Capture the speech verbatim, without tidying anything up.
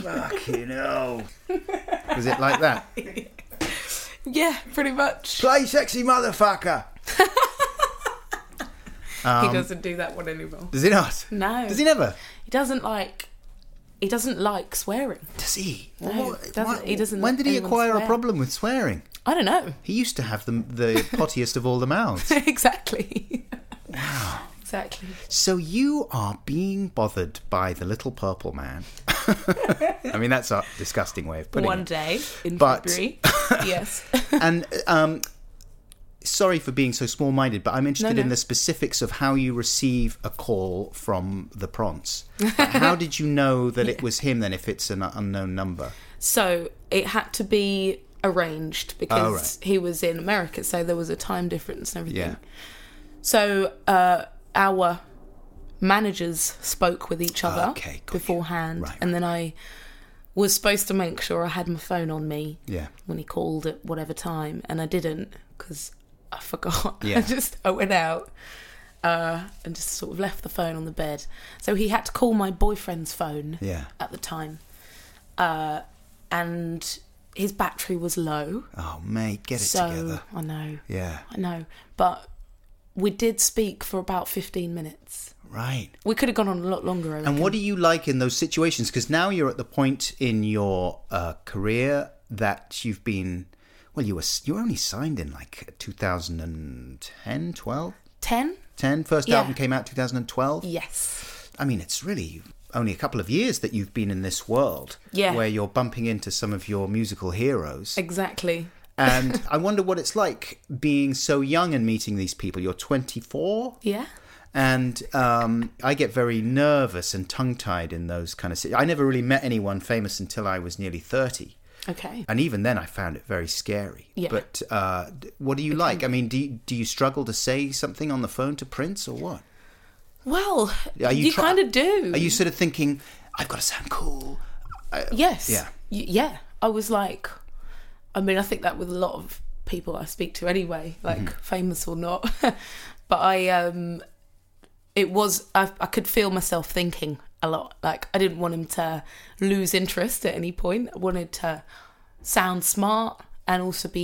Fucking hell. Was it like that? Yeah, pretty much. Play sexy motherfucker. um, he doesn't do that one anymore. Does he not? No. Does he never? He doesn't like... He doesn't like swearing. Does he? No, What- doesn't, why- he doesn't When let did he anyone acquire swear. a problem with swearing? I don't know. He used to have the, the pottiest of all the mouths. Exactly. Wow. Exactly. So you are being bothered by the little purple man. I mean, that's a disgusting way of putting One it. day in But- February. Yes. And um, sorry for being so small-minded, but I'm interested No, no. in the specifics of how you receive a call from the Prance. Like, how did you know that it was him then, if it's an unknown number? So it had to be arranged because Oh, right. he was in America, so there was a time difference and everything. Yeah. So uh, our managers spoke with each other Okay, got you. beforehand, Right, and then I was supposed to make sure I had my phone on me Yeah. when he called at whatever time, and I didn't because I forgot. Yeah. I just I went out uh, and just sort of left the phone on the bed. So he had to call my boyfriend's phone Yeah. at the time, uh, and his battery was low. Oh, mate, get it so together. I know, Yeah. I know, but we did speak for about fifteen minutes. Right. We could have gone on a lot longer. I And what do reckon. you like in those situations? Because now you're at the point in your uh, career that you've been, well, you were you were only signed in like two thousand ten, twelve? ten? ten? First Yeah. album came out two thousand twelve? Yes. I mean, it's really only a couple of years that you've been in this world Yeah. where you're bumping into some of your musical heroes. Exactly. And I wonder what it's like being so young and meeting these people. You're twenty-four? Yeah. And um, I get very nervous and tongue-tied in those kind of situations. I never really met anyone famous until I was nearly thirty. Okay. And even then I found it very scary. Yeah. But uh, d- what do you like? I mean, do you, do you struggle to say something on the phone to Prince or what? Well, Are you, try- kind of do. Are you sort of thinking, I've got to sound cool? I- Yes. Yeah. Y- yeah. I was like, I mean, I think that with a lot of people I speak to anyway, like Mm-hmm. famous or not. But I, um, it was, I, I could feel myself thinking a lot. Like, I didn't want him to lose interest at any point. I wanted to sound smart and also be